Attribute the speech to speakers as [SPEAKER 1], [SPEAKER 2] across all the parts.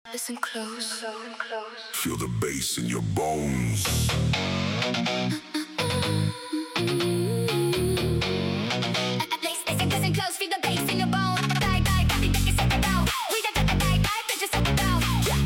[SPEAKER 1] Listen close.
[SPEAKER 2] Feel the bass in your bones.
[SPEAKER 1] Listen close, feel the bass in your bone. Die, die, take it, set it down. We die, die, die, bitch, just set it down.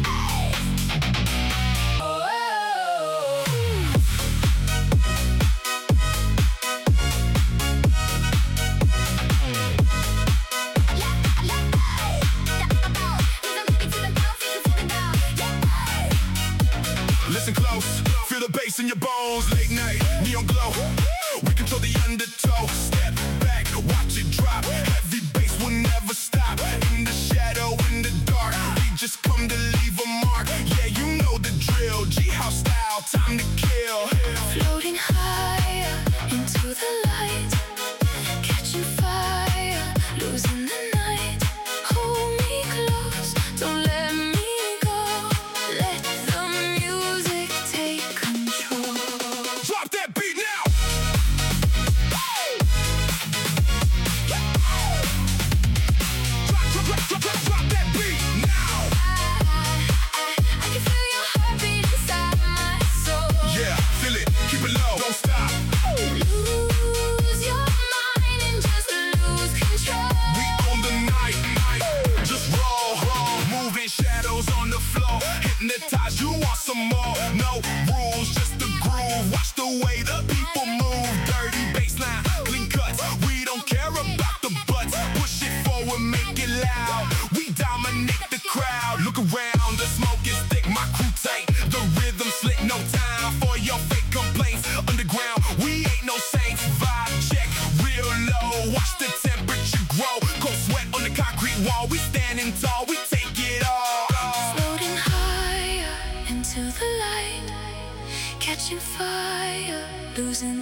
[SPEAKER 2] Listen close, feel the bass in your bones. Late night, neon glow. We control the undertow. Step back, watch it drop. Heavy bass will never stop. In the shadow, in the dark, we just come to leave a mark. Yeah, you know the drill. G-House style, time to kill.
[SPEAKER 1] Floating higher into the light, catching fire, losing the night. Hold me close, don't let me go. Let the music take control.
[SPEAKER 2] Drop that beat now. Drop that beat now.
[SPEAKER 1] I can feel your heartbeat inside my soul.
[SPEAKER 2] Yeah, feel it, keep it low, don't stop.
[SPEAKER 1] Lose your mind and just lose control.
[SPEAKER 2] We on the night, just roll, moving shadows on the floor. Hypnotize, you want some more? No rules, just the groove. Watch the way the people move. Dirty bassline, clean cuts. We don't care about the butts. Push it forward, make it loud. We dominate the crowd. Look around, the smoke is thick, my crew tight. The rhythm slick, no time for your fake complaints. Underground, we ain't no saints. Vibe check, real low. Watch the temperature grow. Cold sweat on the concrete wall. We standing tall, we take it all.
[SPEAKER 1] Floating higher into the light, catching fire, losing